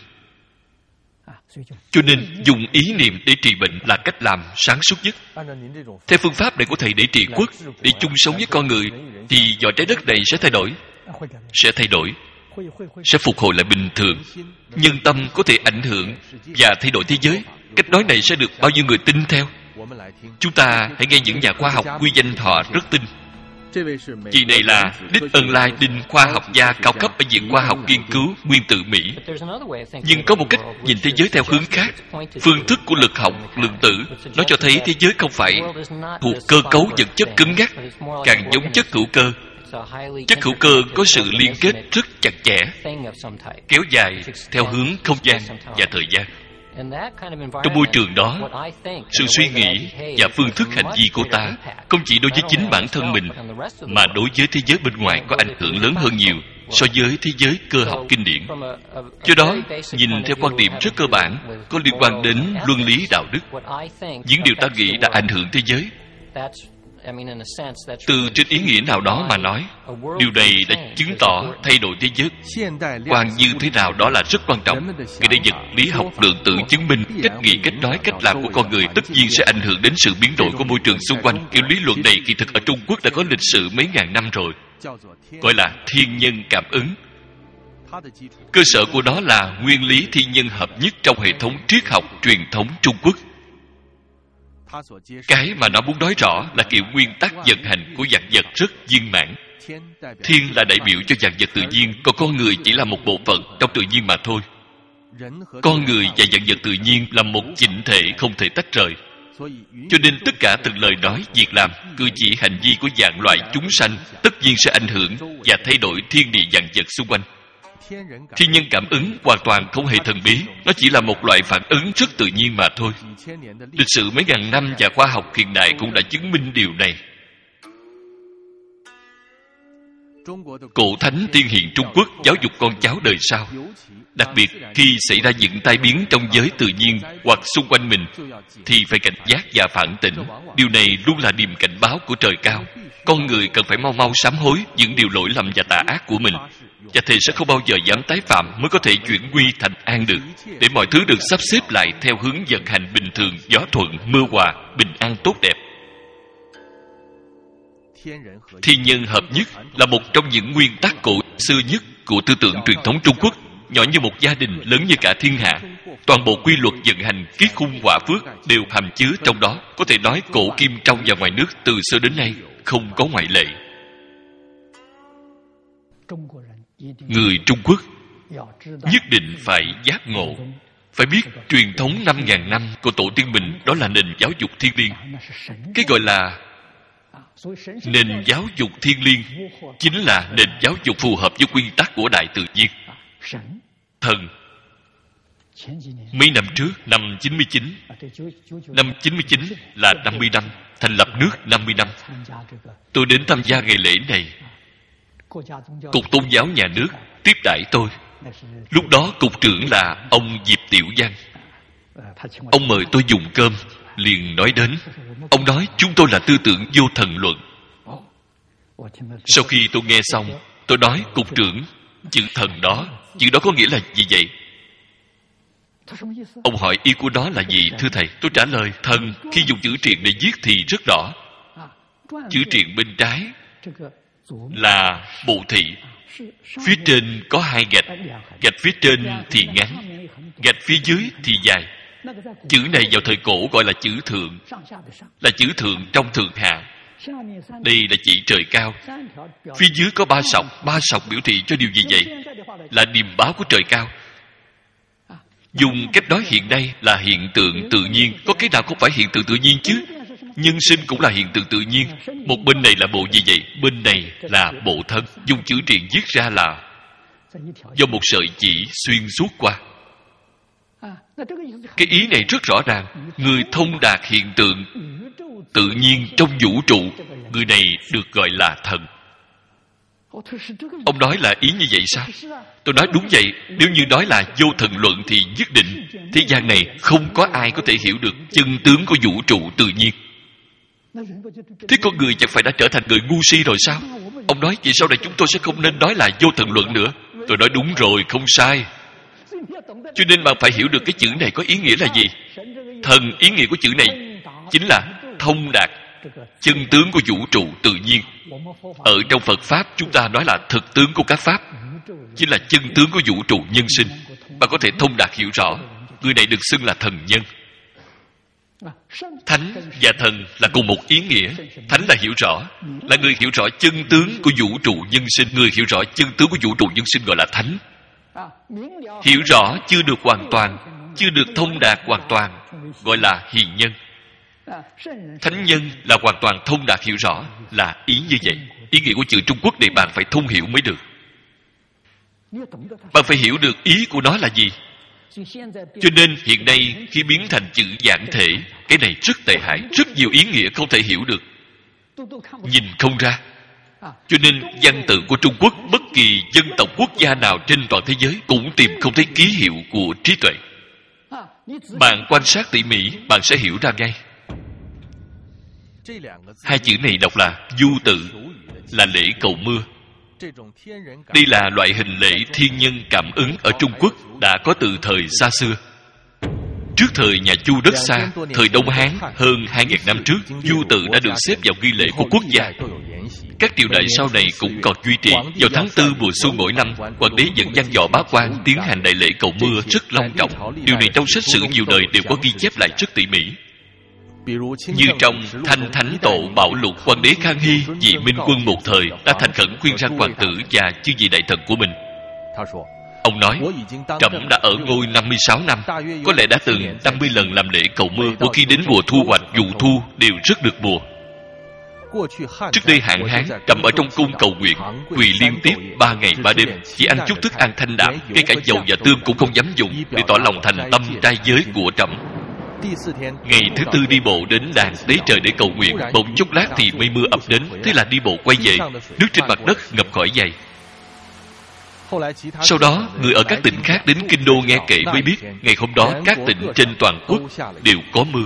Cho nên dùng ý niệm để trị bệnh là cách làm sáng suốt nhất. Theo phương pháp này của thầy để trị quốc, để chung sống với con người, thì vỏ trái đất này sẽ thay đổi. Sẽ thay đổi. Sẽ phục hồi lại bình thường. Nhân tâm có thể ảnh hưởng và thay đổi thế giới. Cách nói này sẽ được bao nhiêu người tin theo? Chúng ta hãy nghe những nhà khoa học quy danh họ rất tin. Vị này là Đích Ân Lai Đinh, khoa học gia cao cấp ở Viện Khoa học Nghiên cứu Nguyên tử Mỹ. Nhưng có một cách nhìn thế giới theo hướng khác. Phương thức của lực học, lượng tử, nó cho thấy thế giới không phải thuộc cơ cấu vật chất cứng ngắc, càng giống chất hữu cơ. Chất hữu cơ có sự liên kết rất chặt chẽ, kéo dài theo hướng không gian và thời gian. Trong môi trường đó, sự suy nghĩ và phương thức hành vi của ta không chỉ đối với chính bản thân mình, mà đối với thế giới bên ngoài có ảnh hưởng lớn hơn nhiều so với thế giới cơ học kinh điển. Do đó, nhìn theo quan điểm rất cơ bản, có liên quan đến luân lý đạo đức, những điều ta nghĩ đã ảnh hưởng thế giới. Từ trên ý nghĩa nào đó mà nói, điều này đã chứng tỏ thay đổi thế giới quan như thế nào đó là rất quan trọng. Cái đây vật lý học lượng tử chứng minh cách nghĩ, cách nói, cách làm của con người tất nhiên sẽ ảnh hưởng đến sự biến đổi của môi trường xung quanh. Kiểu lý luận này kỳ thực ở Trung Quốc đã có lịch sử mấy ngàn năm rồi, gọi là thiên nhân cảm ứng. Cơ sở của nó là nguyên lý thiên nhân hợp nhất trong hệ thống triết học truyền thống Trung Quốc. Cái mà nó muốn nói rõ là kiểu nguyên tắc vận hành của vạn vật rất viên mãn. Thiên là đại biểu cho vạn vật tự nhiên, còn con người chỉ là một bộ phận trong tự nhiên mà thôi. Con người và vạn vật tự nhiên là một chỉnh thể không thể tách rời. Cho nên tất cả từng lời nói, việc làm, cử chỉ, hành vi của vạn loại chúng sanh tất nhiên sẽ ảnh hưởng và thay đổi thiên địa vạn vật xung quanh. Thiên nhân cảm ứng hoàn toàn không hề thần bí, nó chỉ là một loại phản ứng rất tự nhiên mà thôi. Lịch sử mấy ngàn năm và khoa học hiện đại cũng đã chứng minh điều này. Cổ thánh tiên hiền Trung Quốc giáo dục con cháu đời sau, đặc biệt khi xảy ra những tai biến trong giới tự nhiên hoặc xung quanh mình, thì phải cảnh giác và phản tỉnh. Điều này luôn là điềm cảnh báo của trời cao. Con người cần phải mau mau sám hối những điều lỗi lầm và tà ác của mình, và thề sẽ không bao giờ dám tái phạm, mới có thể chuyển nguy thành an được, để mọi thứ được sắp xếp lại theo hướng vận hành bình thường, gió thuận, mưa hòa, bình an tốt đẹp. Thiên nhân hợp nhất là một trong những nguyên tắc cổ xưa nhất của tư tưởng truyền thống Trung Quốc. Nhỏ như một gia đình, lớn như cả thiên hạ, toàn bộ quy luật vận hành kiết khung quả phước đều hàm chứa trong đó. Có thể nói cổ kim trong và ngoài nước từ xưa đến nay không có ngoại lệ. Người Trung Quốc nhất định phải giác ngộ, phải biết truyền thống năm ngàn năm của tổ tiên mình đó là nền giáo dục thiêng liêng. Cái gọi là nền giáo dục thiêng liêng chính là nền giáo dục phù hợp với quy tắc của đại tự nhiên. Thần mấy năm trước, năm chín mươi chín, năm chín mươi chín là năm mươi năm thành lập nước, năm mươi năm. Tôi đến tham gia ngày lễ này. Cục Tôn giáo nhà nước tiếp đãi tôi. Lúc đó cục trưởng là ông Diệp Tiểu Giang. Ông mời tôi dùng cơm, liền nói đến. Ông nói chúng tôi là tư tưởng vô thần luận. Sau khi tôi nghe xong, tôi nói cục trưởng, chữ thần đó, chữ đó có nghĩa là gì vậy? Ông hỏi ý của đó là gì thưa thầy? Tôi trả lời, thần khi dùng chữ triện để viết thì rất rõ. Chữ triện bên trái là bộ thị, phía trên có hai gạch, gạch phía trên thì ngắn, gạch phía dưới thì dài. Chữ này vào thời cổ gọi là chữ thượng, là chữ thượng trong thượng hạ. Đây là chỉ trời cao. Phía dưới có ba sọc, ba sọc biểu thị cho điều gì vậy? Là điềm báo của trời cao. Dùng cách nói hiện nay là hiện tượng tự nhiên. Có cái nào không phải hiện tượng tự nhiên chứ? Nhân sinh cũng là hiện tượng tự nhiên. Một bên này là bộ gì vậy? Bên này là bộ thân. Dùng chữ triện viết ra là do một sợi chỉ xuyên suốt qua. Cái ý này rất rõ ràng. Người thông đạt hiện tượng tự nhiên trong vũ trụ, người này được gọi là thần. Ông nói là ý như vậy sao? Tôi nói đúng vậy. Nếu như nói là vô thần luận thì nhất định thế gian này không có ai có thể hiểu được chân tướng của vũ trụ tự nhiên. Thế con người chẳng phải đã trở thành người ngu si rồi sao? Ông nói vậy sau này chúng tôi sẽ không nên nói là vô thần luận nữa. Tôi nói đúng rồi, không sai. Cho nên bạn phải hiểu được cái chữ này có ý nghĩa là gì. Thần, ý nghĩa của chữ này chính là thông đạt chân tướng của vũ trụ tự nhiên. Ở trong Phật Pháp chúng ta nói là thực tướng của các Pháp, chính là chân tướng của vũ trụ nhân sinh. Bạn có thể thông đạt hiểu rõ, người này được xưng là thần nhân. Thánh và thần là cùng một ý nghĩa. Thánh là hiểu rõ, là người hiểu rõ chân tướng của vũ trụ nhân sinh. Người hiểu rõ chân tướng của vũ trụ nhân sinh gọi là thánh. Hiểu rõ chưa được hoàn toàn, chưa được thông đạt hoàn toàn, gọi là hiền nhân. Thánh nhân là hoàn toàn thông đạt hiểu rõ, là ý như vậy. Ý nghĩa của chữ Trung Quốc này bạn phải thông hiểu mới được. Bạn phải hiểu được ý của nó là gì. Cho nên hiện nay khi biến thành chữ giản thể, cái này rất tệ hại. Rất nhiều ý nghĩa không thể hiểu được, nhìn không ra. Cho nên văn tự của Trung Quốc, bất kỳ dân tộc quốc gia nào trên toàn thế giới cũng tìm không thấy ký hiệu của trí tuệ. Bạn quan sát tỉ mỉ, bạn sẽ hiểu ra ngay. Hai chữ này đọc là du tự, là lễ cầu mưa. Đây là loại hình lễ thiên nhân cảm ứng ở Trung Quốc đã có từ thời xa xưa. Trước thời nhà Chu đất xa, thời Đông Hán hơn hai nghìn năm trước, du tự đã được xếp vào nghi lễ của quốc gia. Các triều đại sau này cũng còn duy trì. Vào tháng tư mùa xuân mỗi năm, hoàng đế dẫn văn võ bá quan tiến hành đại lễ cầu mưa rất long trọng. Điều này trong sách sử nhiều đời đều có ghi chép lại rất tỉ mỉ. Như trong Thanh Thánh Tổ Bảo Lục, hoàng đế Khang Hy vì Minh Quân một thời đã thành khẩn khuyên răn hoàng tử và chư vị đại thần của mình. Ông nói, trẫm đã ở ngôi năm mươi sáu năm, có lẽ đã từng năm mươi lần làm lễ cầu mưa. Mỗi khi đến mùa thu hoạch, vụ thu đều rất được mùa. Trước đây hạn hán, trẫm ở trong cung cầu nguyện, quỳ liên tiếp ba ngày ba đêm, chỉ ăn chút thức ăn thanh đạm, ngay cả dầu và tương cũng không dám dùng, để tỏ lòng thành tâm trai giới của trẫm. Ngày thứ tư đi bộ đến đàn đế trời để cầu nguyện, bỗng chốc lát thì mây mưa ập đến, thế là đi bộ quay về, nước trên mặt đất ngập khỏi giày. Sau đó, người ở các tỉnh khác đến Kinh Đô nghe kể mới biết, ngày hôm đó các tỉnh trên toàn quốc đều có mưa.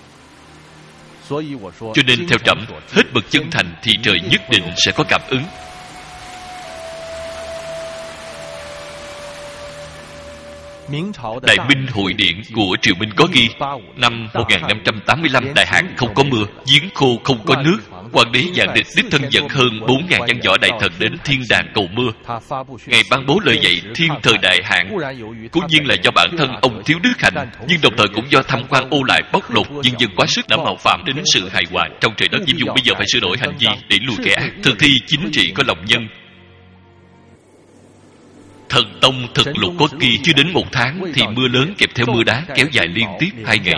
Cho nên theo trẫm, hết bậc chân thành thì trời nhất định sẽ có cảm ứng. Đại Minh Hội Điển của Triều Minh có ghi, năm một nghìn năm trăm tám mươi lăm đại hạn không có mưa, giếng khô không có nước. Hoàng đế Vạn Địch đích thân dẫn hơn bốn nghìn văn võ đại thần đến thiên đàng cầu mưa. Ngài ban bố lời dạy thiên thời đại hạn, cố nhiên là do bản thân ông thiếu đức hạnh, nhưng đồng thời cũng do tham quan ô lại bóc lột, nhân dân quá sức đã mạo phạm đến sự hài hòa trong trời đất. Nhiệm vụ bây giờ phải sửa đổi hành vi để lùi kẻ ác, thực thi chính trị có lòng nhân. Thần Tông Thực Lục có ghi, chưa đến một tháng thì mưa lớn kèm theo mưa đá kéo dài liên tiếp hai ngày.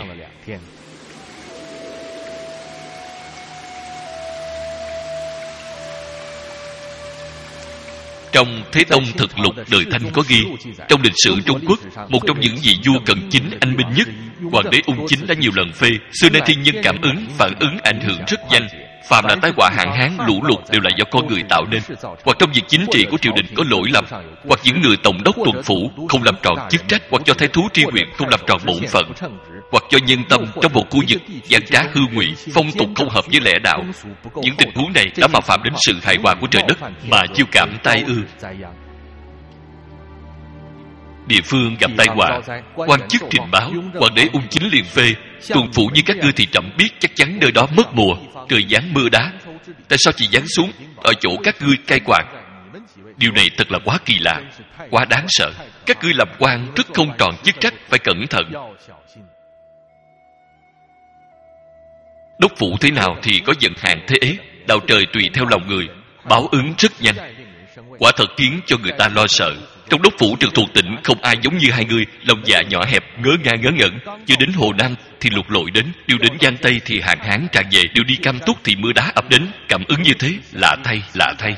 Trong Thế Tông Thực Lục đời Thanh có ghi, trong lịch sử Trung Quốc, một trong những vị vua cần chính anh minh nhất, hoàng đế Ung Chính đã nhiều lần phê, xưa nay thiên nhân cảm ứng, phản ứng ảnh hưởng rất nhanh. Phàm là tai họa hạn hán, lũ lụt đều là do con người tạo nên, hoặc trong việc chính trị của triều đình có lỗi lầm, hoặc những người tổng đốc tuần phủ không làm tròn chức trách, hoặc do thái thú tri huyện không làm tròn bổn phận, hoặc do nhân tâm trong một khu vực gian trá hư ngụy, phong tục không hợp với lẽ đạo. Những tình huống này đã mạo phạm đến sự hài hòa của trời đất mà chiêu cảm tai ương. Địa phương gặp tai họa, quan chức trình báo, hoàng đế Ung Chính liền phê, tuần phủ như các ngươi thì trẫm biết chắc chắn nơi đó mất mùa, trời giáng mưa đá, tại sao chỉ giáng xuống ở chỗ các ngươi cai quản? Điều này thật là quá kỳ lạ, quá đáng sợ. Các ngươi làm quan rất không tròn chức trách, phải cẩn thận. Đốc phủ thế nào thì có vận hạn thế ấy, đạo trời tùy theo lòng người, báo ứng rất nhanh, quả thật khiến cho người ta lo sợ. Trong đốc phủ trực thuộc tỉnh không ai giống như hai người, lòng dạ nhỏ hẹp, ngớ ngang ngớ ngẩn. Chưa đến Hồ Nam thì lụt lội đến, đều đến Giang Tây thì hạn hán tràn về, đều đi Cam Túc thì mưa đá ập đến. Cảm ứng như thế, lạ thay, lạ thay.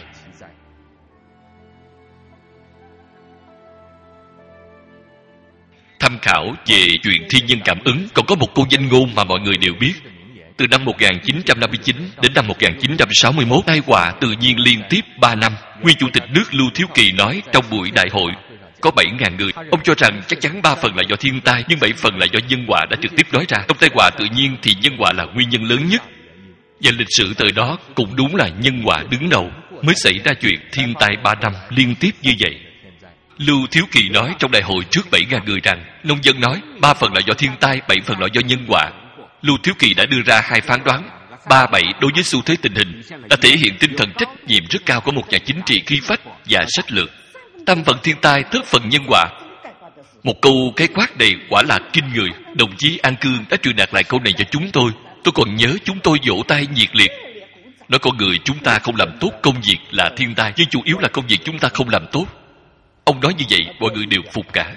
Tham khảo về chuyện thiên nhân cảm ứng, còn có một câu danh ngôn mà mọi người đều biết. Từ năm một nghìn chín trăm năm mươi chín đến năm một nghìn chín trăm sáu mươi mốt, tai họa tự nhiên liên tiếp ba năm. Nguyên chủ tịch nước Lưu Thiếu Kỳ nói trong buổi đại hội có bảy ngàn người. Ông cho rằng chắc chắn ba phần là do thiên tai, nhưng bảy phần là do nhân họa đã trực tiếp nói ra. Trong tai họa tự nhiên thì nhân họa là nguyên nhân lớn nhất. Và lịch sử thời đó cũng đúng là nhân họa đứng đầu, mới xảy ra chuyện thiên tai ba năm liên tiếp như vậy. Lưu Thiếu Kỳ nói trong đại hội trước bảy ngàn người rằng nông dân nói ba phần là do thiên tai, bảy phần là do nhân họa. Lưu Thiếu Kỳ đã đưa ra hai phán đoán. Ba bảy đối với xu thế tình hình đã thể hiện tinh thần trách nhiệm rất cao của một nhà chính trị khí phách và sách lược. Tam phần thiên tai, thất phần nhân họa. Một câu cái quát này quả là kinh người. Đồng chí An Cương đã truyền đạt lại câu này cho chúng tôi. Tôi còn nhớ chúng tôi vỗ tay nhiệt liệt. Nói con người chúng ta không làm tốt công việc là thiên tai, nhưng chủ yếu là công việc chúng ta không làm tốt. Ông nói như vậy, mọi người đều phục cả.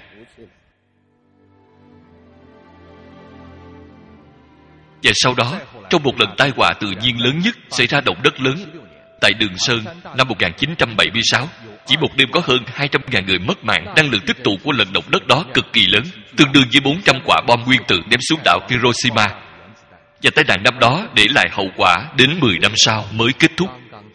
Và sau đó, trong một lần tai họa tự nhiên lớn nhất xảy ra động đất lớn tại Đường Sơn năm một nghìn chín trăm bảy mươi sáu, chỉ một đêm có hơn hai trăm nghìn người mất mạng. Năng lượng tích tụ của lần động đất đó cực kỳ lớn, tương đương với bốn trăm quả bom nguyên tử ném xuống đảo Hiroshima. Và tai nạn năm đó để lại hậu quả đến mười năm sau mới kết thúc.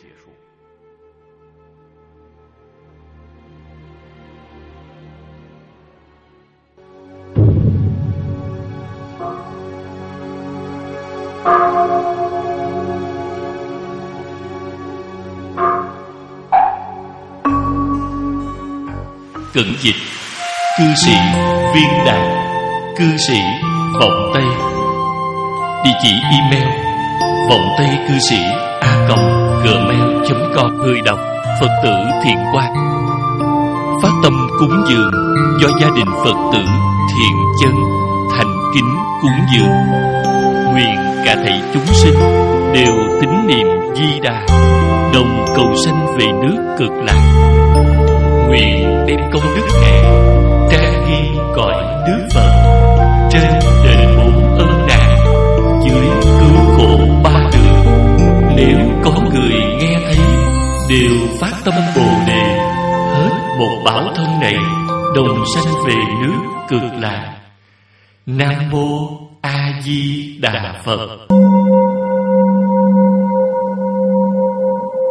Cẩn dịch: cư sĩ Viên Đạt, cư sĩ Vọng Tây. Địa chỉ email vọng tây cư sĩ a còng gmail chấm com. Người đọc Phật tử Thiện Quang. Phát tâm cúng dường do gia đình Phật tử Thiện Chân thành kính cúng dường. Nguyện cả thảy chúng sinh đều tín niệm Di Đà, đồng cầu sanh về nước Cực Lạc. Nguyện đem công đức này trang ghi cõi nước Phật, trên đền bốn ân nạn, dưới cứu khổ ba đường. Nếu có người nghe thấy đều phát tâm Bồ Đề, hết một báo thân này đồng sanh về nước Cực Lạc. Nam mô A Di Đà Phật.